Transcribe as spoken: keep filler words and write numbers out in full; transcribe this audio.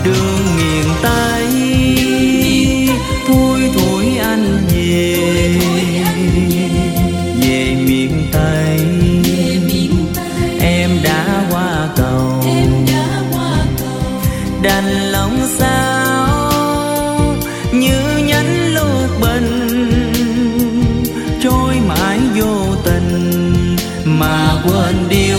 đường miền Tây, thui thủi anh về, về miền Tây. Em đã qua cầu, đành lòng sao như nhánh lục bình, trôi mãi vô tình mà quên đi